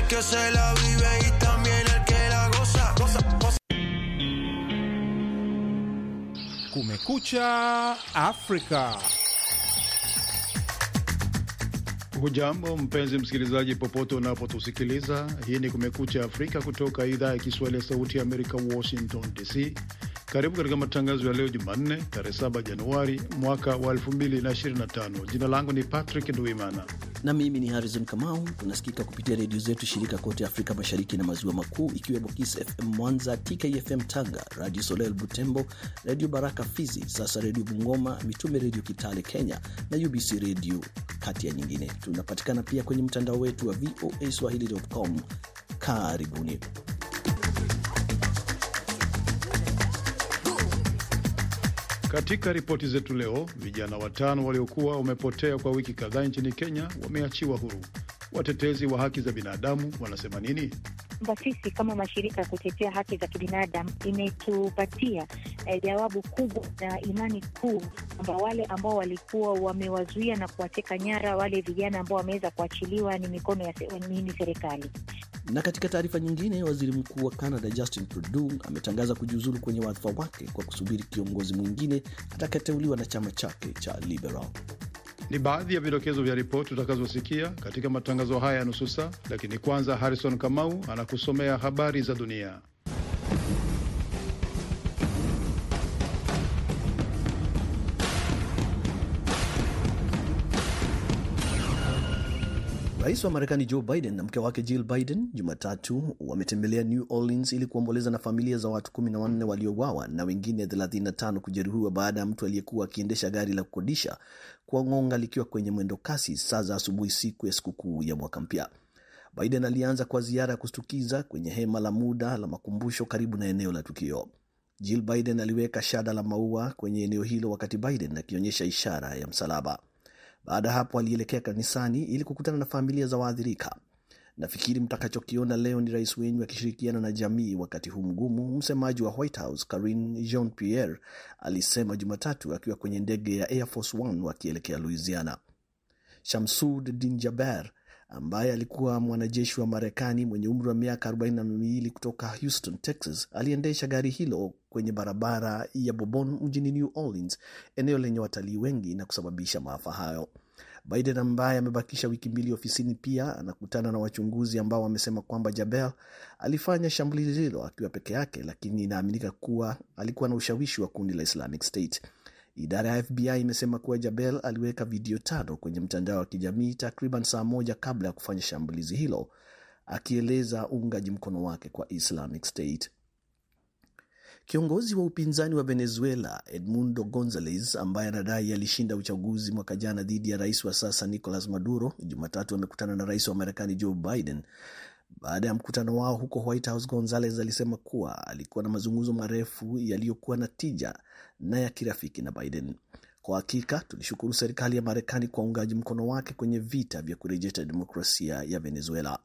que se la vive y también el que la goza. Kumekucha Afrika. Hujambo mpenzi msikilizaji popote unapotusikiliza. Hii ni Kumekucha Afrika kutoka idhaa ya Kiswahili ya Sauti ya Amerika, Washington DC. Karibu katika matangazo ya leo Jumanne, tarehe 7 Januari mwaka wa 2025. Jina langu ni Patrick Nduimana. Na mimi ni Harrison Kamau. Tunasikika kupitia redio zetu shirika kote Afrika Mashariki na Maziwa Makuu, ikiwemo Kiss FM Mwanza, TKFM Tanga, Radio Soleil Butembo, Radio Baraka Fizi, Sasa Radio Bungoma, Mitume Radio Kitale Kenya na UBC Radio kati ya nyingine. Tunapatikana pia kwenye mtandao wetu wa voaswahili.com. Karibuni. Katika ripoti zetu leo, vijana 5 waliokuwa wamepotea kwa wiki kadhaa nchini Kenya wameachiwa huru. Watetezi wa haki za binadamu wanasema nini? Sisi kama mashirika ya kutetea haki za kibinadamu imetupatia jawabu kubwa na imani kuu kwamba wale ambao walikuwa wamewazuia na kuwateka nyara wale vijana ambao wameweza kuachiliwa ni mikono ya serikali. Na katika taarifa nyingine, waziri mkuu wa Canada Justin Trudeau ametangaza kujiuzulu kwenye wadhifa wake kwa kusubiri kiongozi mwingine atakayeteuliwa na chama chake cha Liberal. Ni baadhi ya vidokezo vya ripoti utakazosikia katika matangazo haya ya nusu saa, lakini kwanza Harrison Kamau anakusomea habari za dunia. Rais wa Marekani Joe Biden na mke wake Jill Biden Jumatatu wametembelea New Orleans ili kuomboleza na familia za watu 14 waliouawa na wengine 35 kujeruhiwa baada ya mtu aliyekuwa akiendesha gari la kukodisha kuangonga likiwa kwenye mwendo kasi saa za asubuhi siku ya sikukuu ya mwaka mpya. Biden alianza kwa ziara ya kushtukiza kwenye hema la muda la makumbusho karibu na eneo la tukio. Jill Biden aliweka shada la maua kwenye eneo hilo wakati Biden akionyesha ishara ya msalaba. Baada hapo alielekea kanisani ili kukutana na familia za waathirika. Nafikiri mtakachokiona leo ni rais wenyu akishirikiana na jamii wakati huu mgumu, msemaji wa White House Karine Jean-Pierre alisema Jumatatu akiwa kwenye ndege ya Air Force One wakielekea Louisiana. Shamsud Dinjaber ambaye alikuwa mwanajeshi wa Marekani mwenye umri wa miaka 42 kutoka Houston, Texas, aliendesha gari hilo kwenye barabara ya Bourbon mjini New Orleans, eneo lenye watalii wengi, na kusababisha maafa hayo. Biden ambaye amebakisha wiki 2 ofisini pia anakutana na wachunguzi ambao wamesema kwamba Jabel alifanya shambulizi hilo akiwa peke yake, lakini inaaminika kuwa alikuwa na ushawishi wa kundi la Islamic State. Idara ya FBI imesema kuwa Jabel aliweka video 5 kwenye mtandao wa kijamii takriban saa moja kabla ya kufanya shambulizi hilo, akieleza uungaji mkono wake kwa Islamic State. Kiongozi wa upinzani wa Venezuela Edmundo Gonzalez, ambaye anadai alishinda uchaguzi mwaka jana dhidi ya rais wa sasa Nicolas Maduro, Jumatatu amekutana na rais wa Marekani Joe Biden. Baada ya mkutano wao huko White House, Gonzalez alisema kuwa alikuwa na mazungumzo marefu yaliyokuwa na tija na ya kirafiki na Biden. Kwa hakika, tulishukuru serikali ya Marekani kwa uungaji mkono wake kwenye vita vya kurejesha demokrasia ya Venezuela.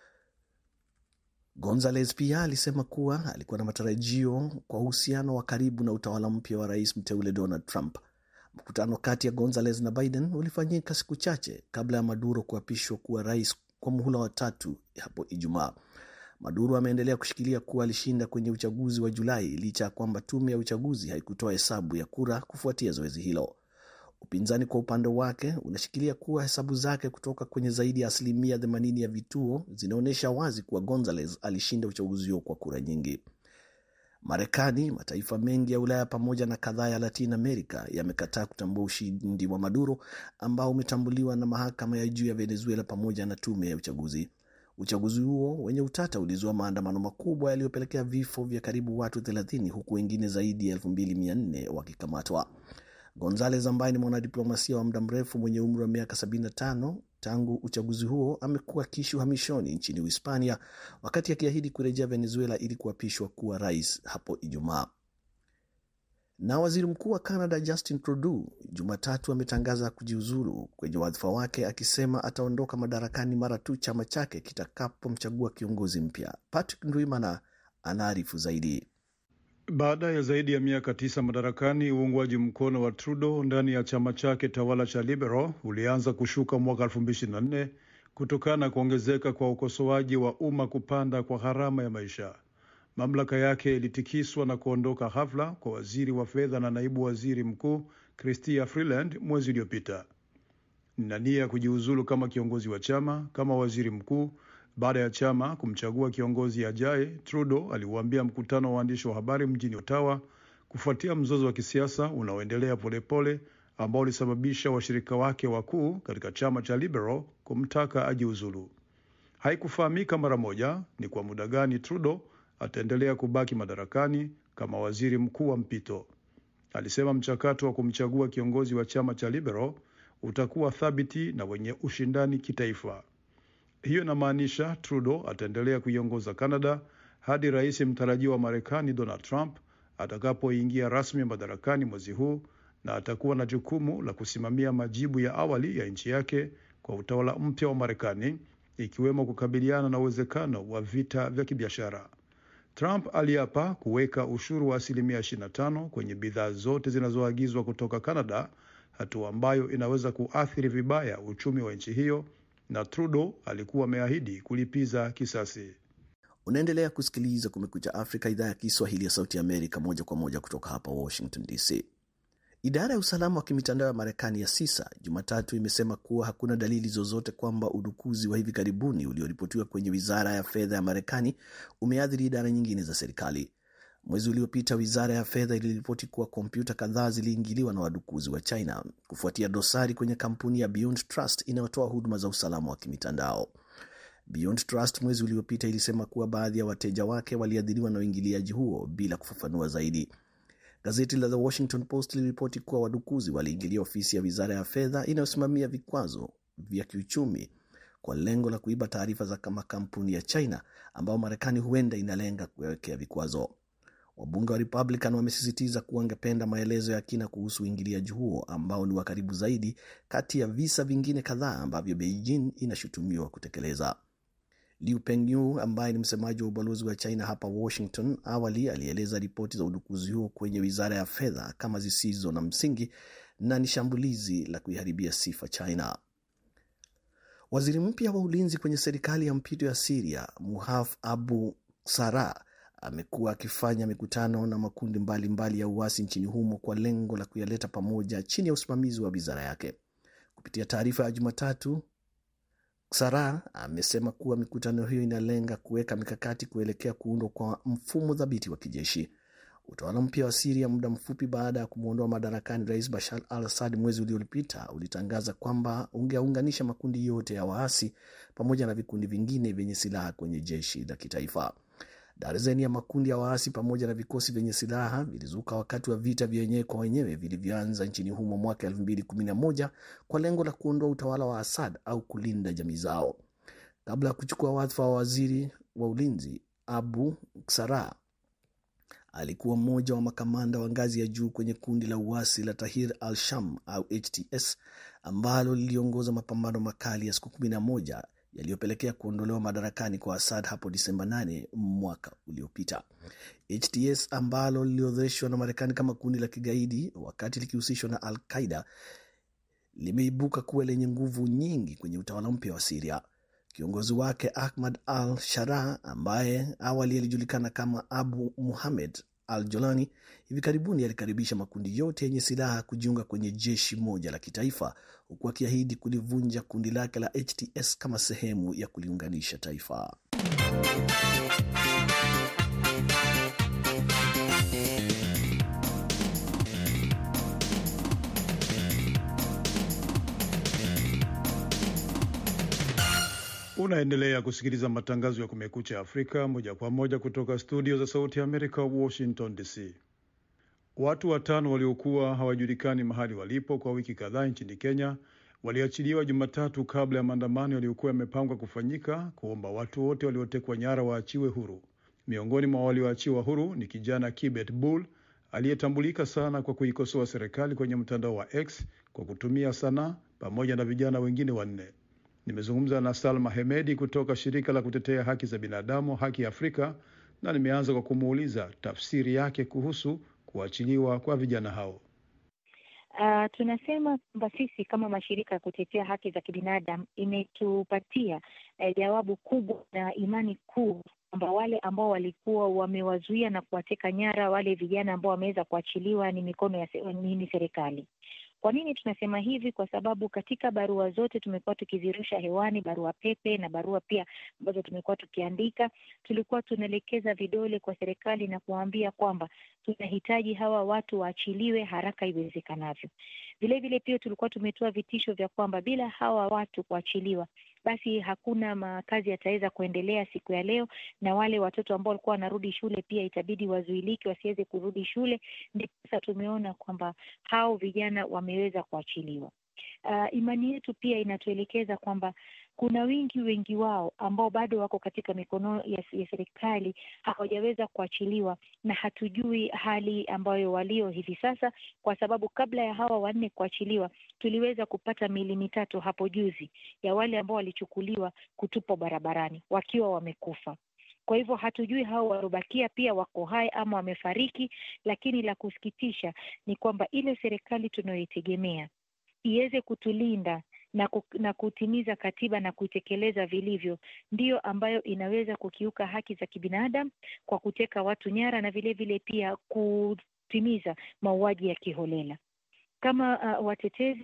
Gonzalez pia alisema kuwa alikuwa na matarajio kwa uhusiano wa karibu na utawala mpya wa rais mteule Donald Trump. Mkutano kati ya Gonzalez na Biden ulifanyika siku chache kabla ya Maduro kuapishwa kuwa rais kwa muhula wa 3 hapo Ijumaa. Maduro ameendelea kushikilia kuwa alishinda kwenye uchaguzi wa Julai licha ya kwamba tume ya uchaguzi haikutoa hesabu ya kura kufuatia zoezi hilo. Upinzani kwa upande wake unashikilia kuwa hesabu zake kutoka kwenye zaidi ya 80% ya vituo zinaonyesha wazi kuwa Gonzalez alishinda uchaguzi huo kwa kura nyingi. Marekani, mataifa mengi ya Ulaya pamoja na kadhaa ya Latin America yamekataa kutambua ushindi wa Maduro ambao umetambuliwa na mahakama ya juu ya Venezuela pamoja na tume ya uchaguzi. Uchaguzi huo wenye utata ulizua maandamano makubwa yaliyopelekea vifo vya karibu watu 30 huku wengine zaidi ya 2400 wakikamatwa. Gonzalez ambaye ni mwanadiplomasia wa muda mrefu mwenye umri wa miaka 75 tangu uchaguzi huo amekuwa akiishi uhamishoni nchini Hispania wakati akiahidi kurejea Venezuela ili kuapishwa kuwa rais hapo Ijumaa. Na waziri mkuu wa Canada Justin Trudeau Jumatatu ametangaza kujiuzulu kwenye wadhifa wake akisema ataondoka madarakani mara tu chama chake kitakapomchagua kiongozi mpya. Patrick Ndwimana anaarifu zaidi. Baada ya zaidi ya miaka 9 madarakani, uungwaji mkono wa Trudeau ndani ya chama chake tawala cha Liberal ulianza kushuka mwaka 2024 kutokana na kuongezeka kwa ukosoaji wa umma kupanda kwa gharama ya maisha. Mamlaka yake ilitikiswa na kuondoka ghafla kwa waziri wa fedha na naibu waziri mkuu Chrystia Freeland mwezi uliopita. Nina nia ya kujiuzulu kama kiongozi wa chama kama waziri mkuu baada ya chama kumchagua kiongozi ajaye, Trudeau aliuambia mkutano wa waandishi wa habari mjini Ottawa kufuatia mzozo wa kisiasa unaoendelea polepole ambao ulisababisha washirika wake wakuu katika chama cha Liberal kumtaka ajiuzulu. Haikufahamika mara moja ni kwa muda gani Trudeau ataendelea kubaki madarakani kama waziri mkuu wa mpito. Alisema mchakato wa kumchagua kiongozi wa chama cha Liberal utakuwa thabiti na wenye ushindani kitaifa. Hiyo inamaanisha Trudeau ataendelea kuiongoza Canada hadi rais mtarajiwa wa Marekani Donald Trump atakapoingia rasmi madarakani mwezi huu, na atakuwa na jukumu la kusimamia majibu ya awali ya nchi yake kwa utawala mpya wa Marekani, ikiwemo kukabiliana na uwezekano wa vita vya kibiashara. Trump aliapa kuweka ushuru wa 25% kwenye bidhaa zote zinazoagizwa kutoka Canada, hatua ambayo inaweza kuathiri vibaya uchumi wa nchi hiyo, na Trudeau alikuwa ameahidi kulipiza kisasi. Unaendelea kusikiliza Kumekucha Afrika, idhaa ya Kiswahili ya Sauti ya Amerika, moja kwa moja kutoka hapa Washington DC. Idara ya usalama wa kimitandao ya Marekani ya CISA Jumatatu imesema kuwa hakuna dalili zozote kwamba udukuzi wa hivi karibuni ulioripotiwa kwenye wizara ya fedha ya Marekani umeathiri idara nyingine za serikali. Mwezi uliopita wizara ya fedha iliripoti kuwa kompyuta kadhaa ziliingiliwa na wadukuzi wa China kufuatia dosari kwenye kampuni ya Beyond Trust inayotoa huduma za usalama wa kimitandao. Beyond Trust mwezi uliopita ilisema kuwa baadhi ya wateja wake waliathiriwa na uingiliaji huo bila kufafanua zaidi. Gazeti la The Washington Post liliripoti kuwa wadukuzi waliingilia ofisi ya wizara ya fedha inayosimamia vikwazo vya kiuchumi kwa lengo la kuiba taarifa za kama kampuni ya China ambao Marekani huenda inalenga kuwekea vikwazo. Wabunge wa Republican wamesisitiza kuwa wangependa maelezo ya kina kuhusu uingiliaji huo ambao ni wa karibu zaidi kati ya visa vingine kadhaa ambavyo Beijing inashutumiwa kutekeleza. Liu Pengyu ambaye ni msemaji wa ubalozi wa China hapa Washington awali alieleza ripoti za udukuzi huo kwenye wizara ya fedha kama zisizo na msingi na ni shambulizi la kuiharibia sifa China. Waziri mpya wa ulinzi kwenye serikali ya mpito ya Syria, Muhaf Abu Sara, amekuwa akifanya mikutano na makundi mbalimbali ya uasi nchini humo kwa lengo la kuyaleta pamoja chini ya usimamizi wa wizara yake. Kupitia taarifa ya Jumatatu, Sara amesema kuwa mikutano hiyo inalenga kuweka mikakati kuelekea kuundwa kwa mfumo dhabiti wa kijeshi. Utawala mpya wa Syria muda mfupi baada ya kumuondoa madarakani Rais Bashar al-Assad mwezi uliopita ulitangaza kwamba ungeunganisha makundi yote ya waasi pamoja na vikundi vingine vyenye silaha kwenye jeshi la kitaifa. Darzeni ya makundi ya waasi pamoja na vikosi vyenye silaha vilizuka wakati wa vita vya wenyewe kwa wenyewe vilivyoanza nchini humo mwaka 2011 kwa lengo la kuondoa utawala wa Assad au kulinda jamii zao. Kabla ya kuchukua wadhifa wa waziri wa ulinzi, Abu Sara alikuwa mmoja wa makamanda wa ngazi ya juu kwenye kundi la uasi la Tahrir al-Sham au HTS ambalo liliongoza mapambano makali ya siku 11 yaliyopelekea kuondolewa madarakani kwa Assad hapo Disemba 8 mwaka uliopita. HTS ambalo liliorodheshwa na Marekani kama kundi la kigaidi wakati likihusishwa na Al-Qaeda limeibuka kuwa lenye nguvu nyingi kwenye utawala mpya wa Syria. Kiongozi wake Ahmad al-Sharaa ambaye awali alijulikana kama Abu Muhammad al-Jolani hivi karibuni alikaribisha makundi yote yenye silaha kujiunga kwenye jeshi moja la kitaifa, huku akiahidi kulivunja kundi lake la HTS kama sehemu ya kuliunganisha taifa. Unaendelea kusikiliza matangazo ya Kumekucha Afrika moja kwa moja kutoka studio za Sauti ya Amerika, Washington DC. Watu 5 waliokuwa hawajulikani mahali walipo kwa wiki kadhaa nchini Kenya waliachiliwa Jumatatu kabla ya maandamano yaliyokuwa yamepangwa kufanyika kuomba watu wote waliotekwa nyara waachiwe huru. Miongoni mwa walioachiwa huru ni kijana Kibet Bull aliyetambulika sana kwa kuikosoa serikali kwenye mtandao wa X kwa kutumia sanaa, pamoja na vijana wengine 4. Nimezungumza na Salma Hemedi kutoka shirika la kutetea haki za binadamu Haki Afrika, na nimeanza kwa kumuuliza tafsiri yake kuhusu kuachiliwa kwa vijana hao. Tunasema kwamba sisi kama mashirika ya kutetea haki za kibinadamu imetupatia jawabu kubwa na imani kuu kwamba wale ambao walikuwa wamewazuia na kuwateka nyara wale vijana ambao wameweza kuachiliwa ni mikono ya serikali. Kwa nini tunasema hivi? Kwa sababu katika barua zote tumekuwa tukizirusha hewani, barua pepe na barua pia ambazo tumekuwa tukiandika, tulikuwa tunaelekeza vidole kwa serikali na kuambia kwamba tunahitaji hawa watu waachiliwe haraka iwezekanavyo. Vile vile pia tulikuwa tumetoa vitisho vya kwamba bila hawa watu kuachiliwa, basi hakuna makazi yataweza kuendelea siku ya leo, na wale watoto ambao walikuwa wanarudi shule pia itabidi wazuilike wasiweze kurudi shule. Ndipo sasa tumeona kwamba hao vijana wameweza kuachiliwa. Imani yetu pia inatuelekeza kwamba kuna wengi wao ambao bado wako katika mikono ya serikali hawajaweza kuachiliwa, na hatujui hali ambayo walio hivi sasa, kwa sababu kabla ya hawa 4 kuachiliwa tuliweza kupata miili 3 hapo juzi ya wale ambao walichukuliwa kutupwa barabarani wakiwa wamekufa. Kwa hivyo hatujui hao warobakia pia wako hai ama wamefariki, lakini la kusikitisha ni kwamba ile serikali tunayoitegemea iweze kutulinda na kutimiza katiba na kuitekeleza vilivyo, ndio ambayo inaweza kukiuka haki za kibinadamu kwa kuteka watu nyara na vile vile pia kutimiza mauaji ya kiholela. Kama watetezi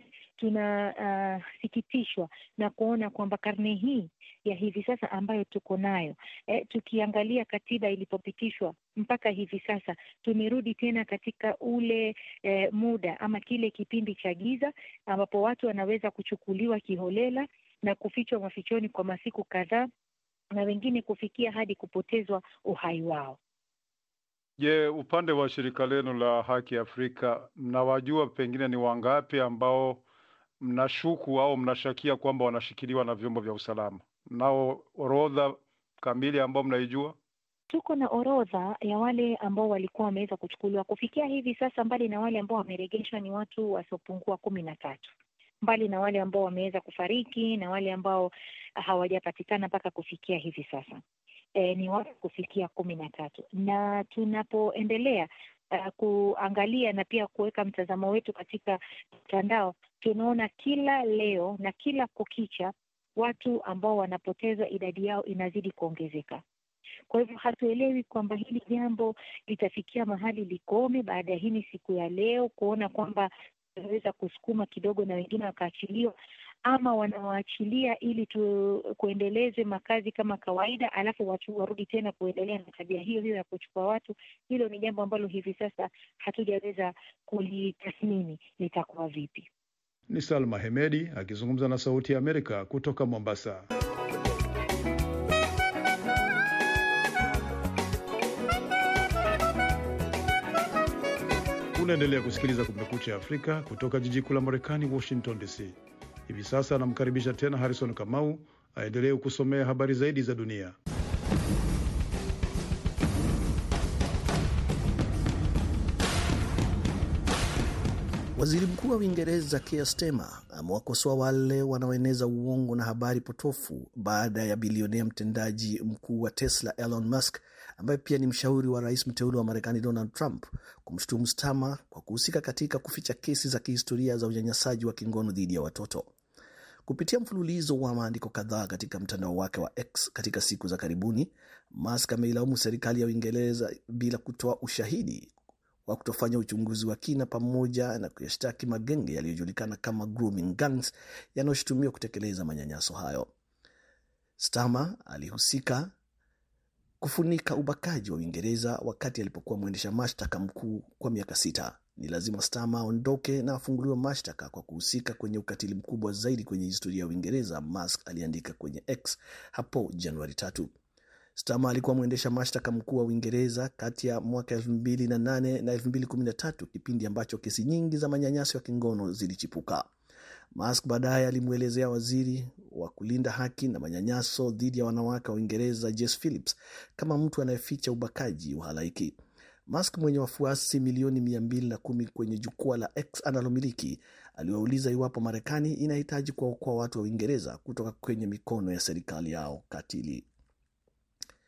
tunasikitishwa na kuona kwamba karne hii ya hivi sasa ambayo tuko nayo, tukiangalia katiba ilipopitishwa mpaka hivi sasa, tumerudi tena katika ule muda ama kile kipindi cha giza ambapo watu wanaweza kuchukuliwa kiholela na kufichwa mafichoni kwa masiku kadhaa, na wengine kufikia hadi kupotezwa uhai wao. Je, upande wa shirika lenu la Haki Afrika, mnawajua pengine ni wangapi ambao mnashuku au mnashakia kwamba wanashikiliwa na vyombo vya usalama? Nao orodha kamili ambao mnaijua? Tuko na orodha ya wale ambao walikuwa wameweza kuchukuliwa kufikia hivi sasa. Mbali na wale ambao wamerejeshwa ni watu wasiopungua 13, mbali na wale ambao wameweza kufariki na wale ambao hawajapatikana mpaka kufikia hivi sasa. Ni watu kufikia 13, na tunapoendelea kuangalia na pia kuweka mtazamo wetu katika mtandao, tunaona kila leo na kila kukicha watu ambao wanapotezwa idadi yao inazidi kuongezeka. Kwa hivyo hatuelewi kwamba hili jambo litafikia mahali likome baada ya hii siku ya leo, kuona kwamba tunaweza kusukuma kidogo na wengine wakaachiliwa, ama wanawaachilia ili kuendeleze makazi kama kawaida, alafu watu warudi tena kuendelea na tabia hiyo ya kuchukua watu. Hilo ni jambo ambalo hivi sasa hatujaweza kulitathmini litakuwa vipi. Ni Salma Hemedi akizungumza na Sauti ya Amerika kutoka Mombasa. Unaendelea kusikiliza Kumekucha Afrika kutoka jiji kuu la Marekani, Washington DC. Hivi sasa namkaribisha tena Harrison Kamau aendelee kusomea habari zaidi za dunia. Waziri Mkuu wa Uingereza Keir Starmer amewakosoa wale wanaoeneza uongo na habari potofu baada ya bilionea mtendaji mkuu wa Tesla Elon Musk, ambaye pia ni mshauri wa rais mteule wa Marekani Donald Trump, kumshutumu Starmer kwa kuhusika katika kuficha kesi za kihistoria za unyanyasaji wa kingono dhidi ya watoto. Kupitia mfululizo wa maandiko kadhaa katika mtandao wake wa X katika siku za karibuni, Musk ameilaumu serikali ya Uingereza bila kutoa ushahidi wa kutofanya uchunguzi wa kina, pamoja na kuyashtaki magenge yaliyojulikana kama grooming gangs yanayoshutumiwa kutekeleza manyanyaso hayo. Starmer alihusika kufunika ubakaji wa Uingereza wakati alipokuwa mwendesha mashtaka mkuu kwa miaka 6. Ni lazima Starmer aondoke na afunguliwe mashtaka kwa kuhusika kwenye ukatili mkubwa zaidi kwenye historia ya Uingereza, Musk aliandika kwenye X hapo Januari 3. Starmer alikuwa mwendesha mashtaka mkuu wa Uingereza kati ya mwaka 2008 na 2013, kipindi ambacho kesi nyingi za manyanyaso ya kingono zilichipuka. Musk baadaye alimuelezea waziri wa kulinda haki na manyanyaso dhidi ya wanawake wa Uingereza Jess Phillips kama mtu anayeficha ubakaji wa halaiki. Musk mwenye wafuasi milioni 210 kwenye jukwaa la X analomiliki aliwauliza iwapo Marekani inahitaji kuwaokoa watu wa Uingereza kutoka kwenye mikono ya serikali yao katili.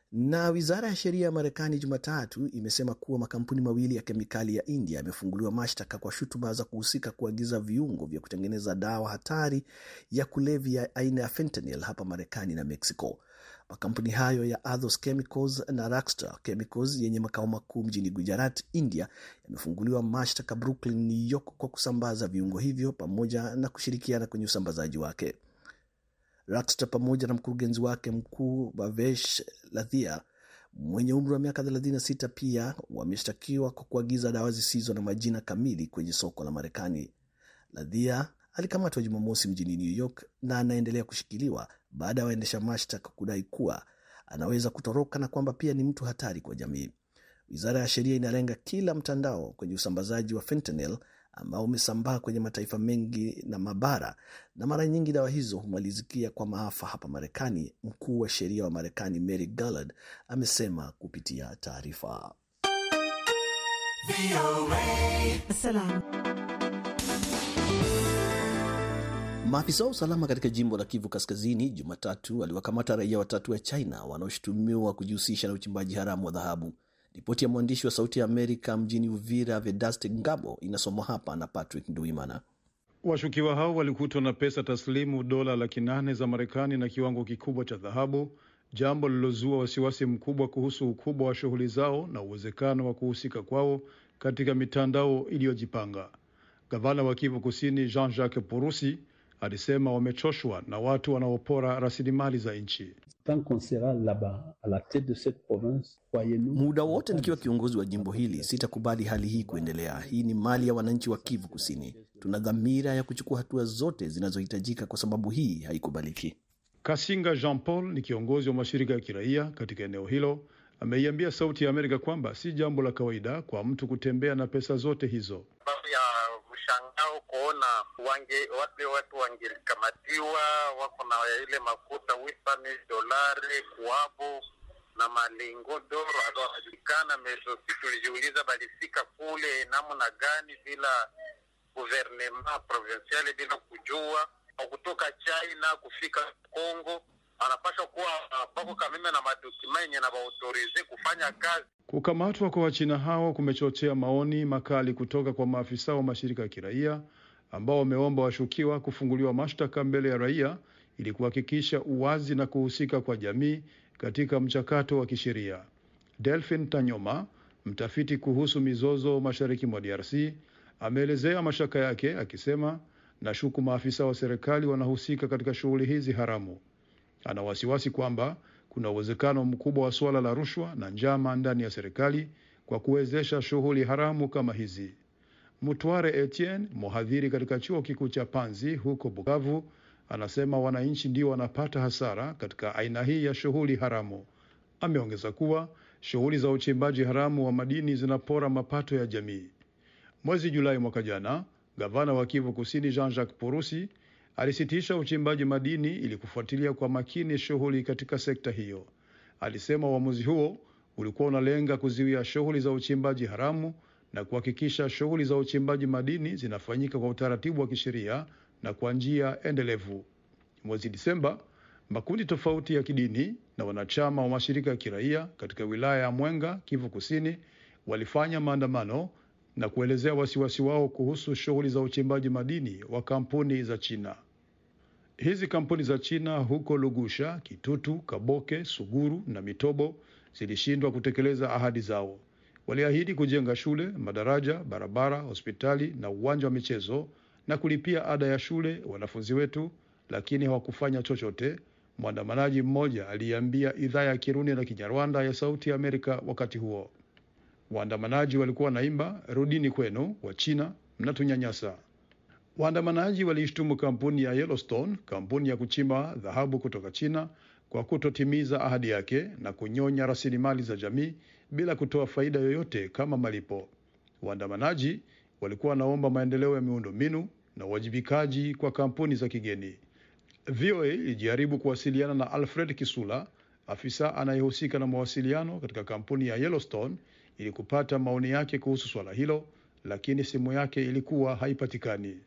Na wizara ya sheria ya Marekani Jumatatu imesema kuwa makampuni mawili ya kemikali ya India yamefunguliwa mashtaka kwa shutuma za kuhusika kuagiza viungo vya kutengeneza dawa hatari ya kulevya aina ya fentanyl hapa Marekani na Mexico. Makampuni hayo ya Athos Chemicals na Rakstar Chemicals yenye makao makuu mjini Gujarat, India, yamefunguliwa mashtaka Brooklyn, New York kwa kusambaza viungo hivyo pamoja na kushirikiana kwenye usambazaji wake. Rakstar pamoja na mkurugenzi wake mkuu Bhavesh Lathia mwenye umri wa miaka 36 pia wameshtakiwa kwa kuagiza dawa zisizo na majina kamili kwenye soko la Marekani. Lathia alikamatwa Jumamosi mjini New York na anaendelea kushikiliwa baada ya waendesha mashtaka kudai kuwa anaweza kutoroka na kwamba pia ni mtu hatari kwa jamii. Wizara ya sheria inalenga kila mtandao kwenye usambazaji wa fentanyl ambao umesambaa kwenye mataifa mengi na mabara, na mara nyingi dawa hizo humalizikia kwa maafa hapa Marekani. Mkuu wa sheria wa Marekani Mary Garland amesema kupitia taarifa. Maafisa wa usalama katika jimbo la Kivu Kaskazini Jumatatu waliwakamata raia 3 wa China wanaoshutumiwa kujihusisha na uchimbaji haramu wa dhahabu. Ripoti ya mwandishi wa Sauti ya Amerika mjini Uvira Vedaste Ngabo inasomwa hapa na Patrick Nduimana. Washukiwa hao walikutwa na pesa taslimu dola 800,000 za Marekani na kiwango kikubwa cha dhahabu, jambo lilozua wasiwasi mkubwa kuhusu ukubwa wa shughuli zao na uwezekano wa kuhusika kwao katika mitandao iliyojipanga. Gavana wa Kivu Kusini Jean-Jacques Purusi alisema wamechoshwa na watu wanaopora rasilimali za nchi. Muda wote nikiwa kiongozi wa jimbo hili sitakubali hali hii kuendelea. Hii ni mali ya wananchi wa Kivu Kusini. Tuna dhamira ya kuchukua hatua zote zinazohitajika kwa sababu hii haikubaliki. Kasinga Jean Paul ni kiongozi wa mashirika ya kiraia katika eneo hilo, ameiambia Sauti ya Amerika kwamba si jambo la kawaida kwa mtu kutembea na pesa zote hizo. Mshangao kuona watu wangekamatiwa wako na ile makuta wifani dolari kuabu na malingo doro hawajulikana. Tulijiuliza balifika kule namna gani bila gouvernement provincial, bila kujua, kutoka China kufika Kongo. Anapaswa kuwa bako kamime na madocument na autorize kufanya kazi. Kukamatwa kwa Wachina hao kumechochea maoni makali kutoka kwa maafisa wa mashirika ya kiraia ambao wameomba washukiwa kufunguliwa mashtaka mbele ya raia ili kuhakikisha uwazi na kuhusika kwa jamii katika mchakato wa kisheria. Delphine Tanyoma, mtafiti kuhusu mizozo mashariki mwa DRC, ameelezea mashaka yake akisema, nashuku maafisa wa serikali wanahusika katika shughuli hizi haramu. Ana wasiwasi kwamba kuna uwezekano mkubwa wa swala la rushwa na njama ndani ya serikali kwa kuwezesha shughuli haramu kama hizi. Mutware Etienne, mhadhiri katika chuo kikuu cha Panzi huko Bukavu, anasema wananchi ndio wanapata hasara katika aina hii ya shughuli haramu. Ameongeza kuwa shughuli za uchimbaji haramu wa madini zinapora mapato ya jamii. Mwezi Julai mwaka jana, gavana wa Kivu Kusini Jean-Jacques Purusi alisitisha uchimbaji madini ili kufuatilia kwa makini shughuli katika sekta hiyo. Alisema uamuzi huo ulikuwa unalenga kuzuia shughuli za uchimbaji haramu na kuhakikisha shughuli za uchimbaji madini zinafanyika kwa utaratibu wa kisheria na kwa njia endelevu. Mwezi Disemba, makundi tofauti ya kidini na wanachama wa mashirika ya kiraia katika wilaya ya Mwenga, Kivu Kusini, walifanya maandamano na kuelezea wasiwasi wao kuhusu shughuli za uchimbaji madini wa kampuni za China. Hizi kampuni za China huko Lugusha, Kitutu, Kaboke, Suguru na Mitobo zilishindwa kutekeleza ahadi zao. Waliahidi kujenga shule, madaraja, barabara, hospitali na uwanja wa michezo na kulipia ada ya shule wanafunzi wetu, lakini hawakufanya chochote. Mwandamanaji mmoja aliambia idhaa ya Kirundi na Kinyarwanda ya Sauti ya Amerika wakati huo. Waandamanaji walikuwa naimba rudini kwenu wa China, mnatunyanyasa. Waandamanaji walishtumu kampuni ya Yellowstone, kampuni ya kuchimba dhahabu kutoka China, kwa kutotimiza ahadi yake na kunyonya rasilimali za jamii bila kutoa faida yoyote kama malipo. Waandamanaji walikuwa naomba maendeleo ya miundombinu na uwajibikaji kwa kampuni za kigeni. VOA ilijaribu kuwasiliana na Alfred Kisula, afisa anayehusika na mawasiliano katika kampuni ya Yellowstone, ili kupata maoni yake kuhusu swala hilo, lakini simu yake ilikuwa haipatikani.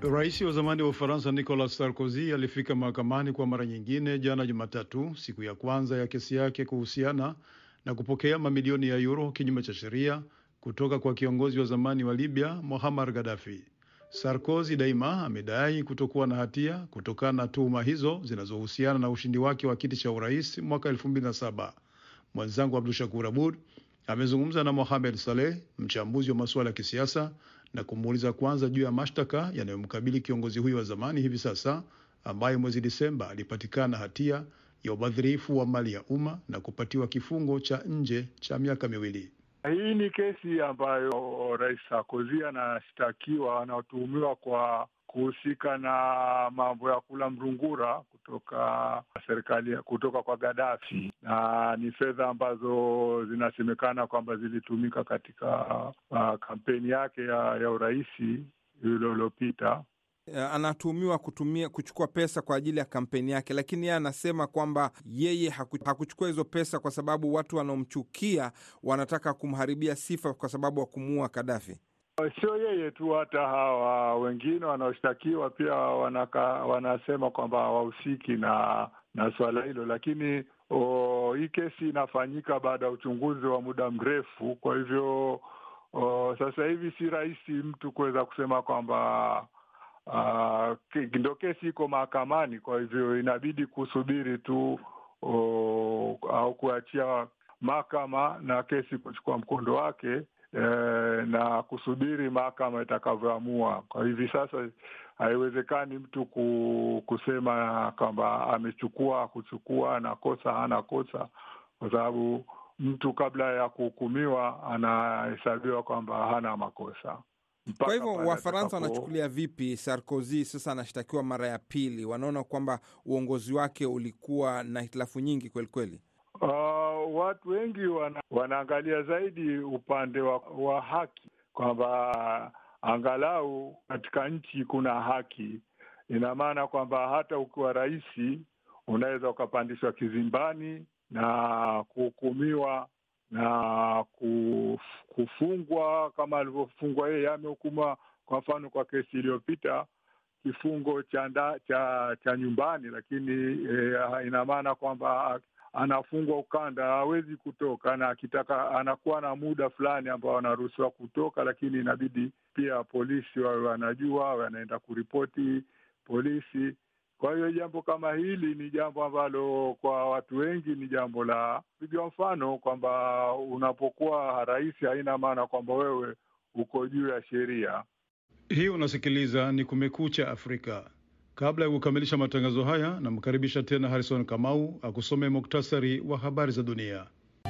Rais wa zamani wa Ufaransa Nicolas Sarkozy alifika mahakamani kwa mara nyingine jana Jumatatu, siku ya kwanza ya kesi yake kuhusiana na kupokea mamilioni ya euro kinyume cha sheria kutoka kwa kiongozi wa zamani wa Libya Muammar Gaddafi. Sarkozy daima amedai kutokuwa na hatia kutokana na tuhuma hizo zinazohusiana na ushindi wake wa kiti cha urais mwaka 2007. Mwenzangu Abdul Shakur Abud amezungumza na Mohamed Saleh, mchambuzi wa masuala ya kisiasa, na kumuuliza kwanza juu ya mashtaka yanayomkabili kiongozi huyo wa zamani hivi sasa, ambaye mwezi Disemba alipatikana hatia ya ubadhirifu wa mali ya umma na kupatiwa kifungo cha nje cha miaka 2. Hii ni kesi ambayo Rais Sarkozy anatuhumiwa kwa kuhusika na mambo ya kula mrungura kutoka serikali, kutoka kwa Gaddafi, na ni fedha ambazo zinasemekana kwamba zilitumika katika kampeni yake ya urais iliyopita. Anatuhumiwa kuchukua pesa kwa ajili ya kampeni yake, lakini yeye anasema kwamba yeye hakuchukua hizo pesa kwa sababu watu wanaomchukia wanataka kumharibia sifa kwa sababu wa kumuua Gaddafi. Sio yeye tu, hata hawa wengine wanaoshtakiwa pia wanasema kwamba hawahusiki na swala hilo, lakini hii kesi inafanyika baada ya uchunguzi wa muda mrefu. Kwa hivyo sasa hivi si rahisi mtu kuweza kusema kwamba ndo kesi iko mahakamani. Kwa hivyo inabidi kusubiri tu au kuachia mahakama na kesi kuchukua mkondo wake, na kusubiri mahakama itakavyoamua. Kwa hivi sasa haiwezekani mtu kusema kwamba amechukua, kuchukua, anakosa, hana kosa, kwa sababu mtu kabla ya kuhukumiwa anahesabiwa kwamba hana makosa. Kwa hivyo Wafaransa wanachukulia vipi Sarkozy sasa anashtakiwa mara ya pili? Wanaona kwamba uongozi wake ulikuwa na hitilafu nyingi kweli kweli? Watu wengi wanaangalia zaidi upande wa haki, kwamba angalau katika nchi kuna haki. Ina maana kwamba hata ukiwa rais unaweza ukapandishwa kizimbani na kuhukumiwa na kufungwa kama alivyofungwa yeye. Amehukumiwa kwa mfano kwa kesi iliyopita kifungo cha nyumbani, lakini ina maana kwamba anafungwa ukanda, hawezi kutoka, na akitaka anakuwa na muda fulani ambao anaruhusiwa kutoka, lakini inabidi pia polisi wawe wanajua, wanaenda kuripoti polisi. Kwa hiyo jambo kama hili ni jambo ambalo kwa watu wengi ni jambo la piga mfano, kwamba unapokuwa rais haina maana kwamba wewe uko juu ya sheria. Hii unasikiliza ni Kumekucha Afrika. Kabla ya kukamilisha matangazo haya, namkaribisha tena Harrison Kamau akusome muktasari wa habari za dunia.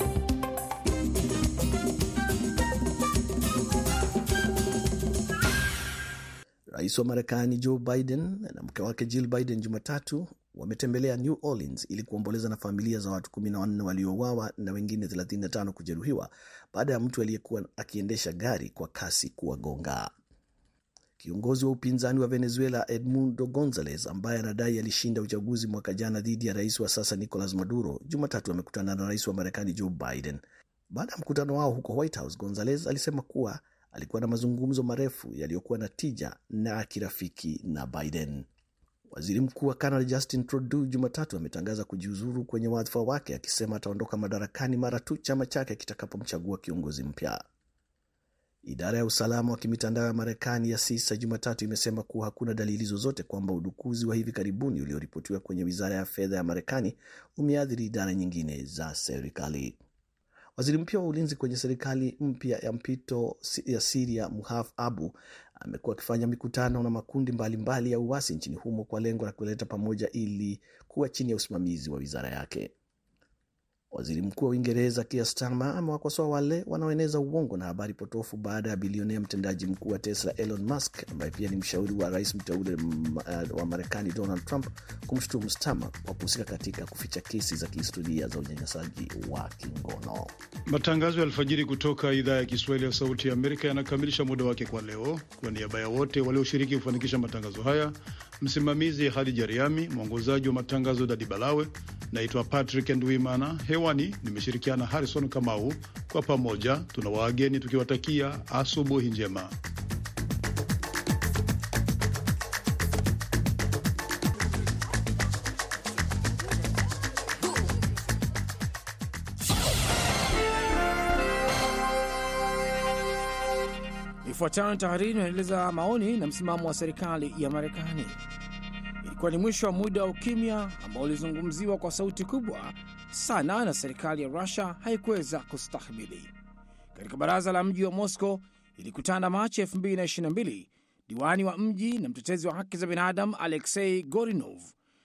Rais wa Marekani Joe Biden na mke wake Jill Biden Jumatatu wametembelea New Orleans ili kuomboleza na familia za watu 14 waliouawa na wengine 35 kujeruhiwa baada ya mtu aliyekuwa akiendesha gari kwa kasi kuwagonga. Kiongozi wa upinzani wa Venezuela Edmundo Gonzalez, ambaye anadai alishinda uchaguzi mwaka jana dhidi ya rais wa sasa Nicolas Maduro, Jumatatu amekutana na rais wa Marekani Joe Biden. Baada ya mkutano wao huko White House, Gonzalez alisema kuwa alikuwa na mazungumzo marefu yaliyokuwa na tija na kirafiki na Biden. Waziri Mkuu wa Canada Justin Trudeau Jumatatu ametangaza kujiuzuru kwenye wadhifa wake, akisema ataondoka madarakani mara tu chama chake kitakapomchagua kiongozi mpya. Idara ya usalama wa kimitandao ya Marekani ya CISA Jumatatu imesema kuwa hakuna dalili zozote kwamba udukuzi wa hivi karibuni ulioripotiwa kwenye wizara ya fedha ya Marekani umeathiri idara nyingine za serikali. Waziri mpya wa ulinzi kwenye serikali mpya ya mpito ya Syria, Muhaf Abu, amekuwa akifanya mikutano na makundi mbalimbali ya uasi nchini humo kwa lengo la kuleta pamoja ili kuwa chini ya usimamizi wa wizara yake. Waziri Mkuu wa Uingereza Keir Starmer amewakosoa wale wanaoeneza uongo na habari potofu baada ya bilionea mtendaji mkuu wa Tesla Elon Musk, ambaye pia ni mshauri wa rais mteule wa Marekani Donald Trump, kumshutumu Starmer kwa kuhusika katika kuficha kesi za kihistoria za unyanyasaji wa kingono. Matangazo ya alfajiri kutoka idhaa ya Kiswahili ya Sauti ya Amerika yanakamilisha muda wake kwa leo. Kwa niaba ya wote walioshiriki kufanikisha matangazo haya, msimamizi Khadija Riami, mwongozaji wa matangazo Dadi Balawe, naitwa Patrick Ndwimana. Hewani nimeshirikiana Harrison Kamau. Kwa pamoja tunawaageni tukiwatakia asubuhi njema. Ifuatayo ni tahariri inaeleza maoni na msimamo wa serikali ya Marekani. Ilikuwa ni mwisho wa muda wa ukimya ambao ulizungumziwa kwa sauti kubwa sana na serikali ya Russia haikuweza kustahimili. Katika baraza la mji wa Moscow ilikutana Machi 2022, diwani wa mji na mtetezi wa haki za binadamu Alexei Gorinov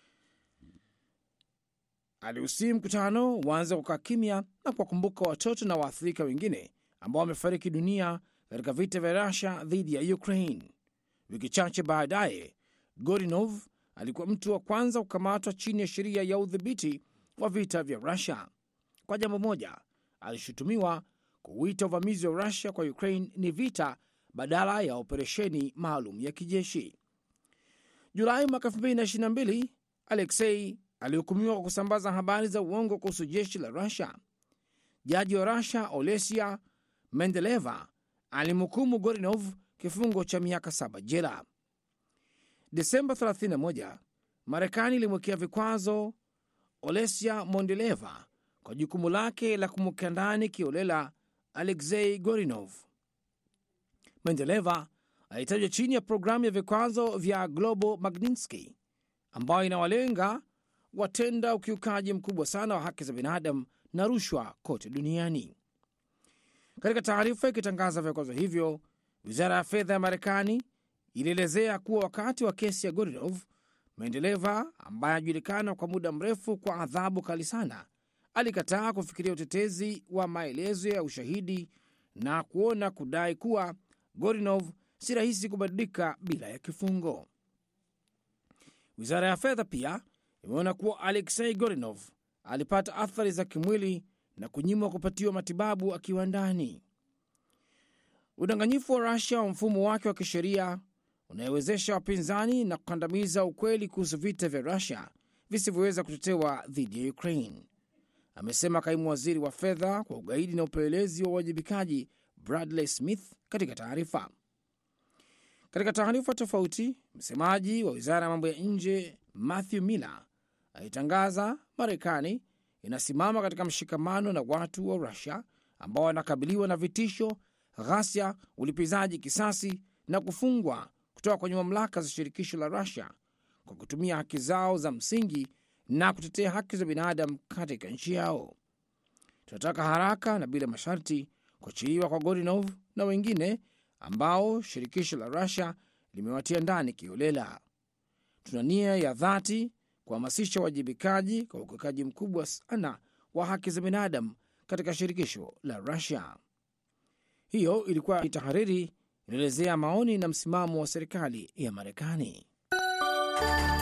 alihusia mkutano uanze kukaa kimya na kuwakumbuka watoto na waathirika wengine ambao wamefariki dunia katika vita vya Russia dhidi ya Ukraine. Wiki chache baadaye, Gorinov alikuwa mtu wa kwanza kukamatwa chini ya sheria ya udhibiti wa vita vya Russia. Kwa jambo moja, alishutumiwa kuuita uvamizi wa Russia kwa Ukraine ni vita badala ya operesheni maalum ya kijeshi. Julai mwaka 2022, Alexei alihukumiwa kwa kusambaza habari za uongo kuhusu jeshi la Russia. Jaji wa Russia Olesia Mendeleva alimhukumu Gorinov kifungo cha miaka 7 jela. Desemba 31, Marekani ilimwekea vikwazo Olesia Mendeleva kwa jukumu lake la kumweka ndani kiolela Alexei Gorinov. Mendeleva alitajwa chini ya programu ya vikwazo vya Global Magnitsky ambayo inawalenga watenda ukiukaji mkubwa sana wa haki za binadamu na rushwa kote duniani. Katika taarifa ikitangaza vikwazo hivyo, wizara ya fedha ya Marekani ilielezea kuwa wakati wa kesi ya Gorinov, Mendeleva ambaye anajulikana kwa muda mrefu kwa adhabu kali sana, alikataa kufikiria utetezi wa maelezo ya ushahidi na kuona kudai kuwa Gorinov si rahisi kubadilika bila ya kifungo. Wizara ya fedha pia imeona kuwa Alexei Gorinov alipata athari za kimwili na kunyimwa kupatiwa matibabu akiwa ndani. Udanganyifu wa Russia wa mfumo wake wa kisheria unayewezesha wapinzani na kukandamiza ukweli kuhusu vita vya Russia visivyoweza kutetewa dhidi ya Ukraine, amesema kaimu waziri wa fedha kwa ugaidi na upelelezi wa uwajibikaji Bradley Smith katika taarifa. Katika taarifa tofauti, msemaji wa wizara ya mambo ya nje Matthew Miller alitangaza Marekani inasimama katika mshikamano na watu wa Russia ambao wanakabiliwa na vitisho, ghasia, ulipizaji kisasi na kufungwa kutoka kwenye mamlaka za shirikisho la Russia kwa kutumia haki zao za msingi na kutetea haki za binadamu katika nchi yao. Tunataka haraka na bila masharti kuachiliwa kwa Gorinov na wengine ambao shirikisho la Russia limewatia ndani kiolela. Tuna nia ya dhati kuhamasisha uwajibikaji kwa ukiukaji mkubwa sana wa haki za binadamu katika shirikisho la Russia. Hiyo ilikuwa tahariri inaelezea maoni na msimamo wa serikali ya Marekani.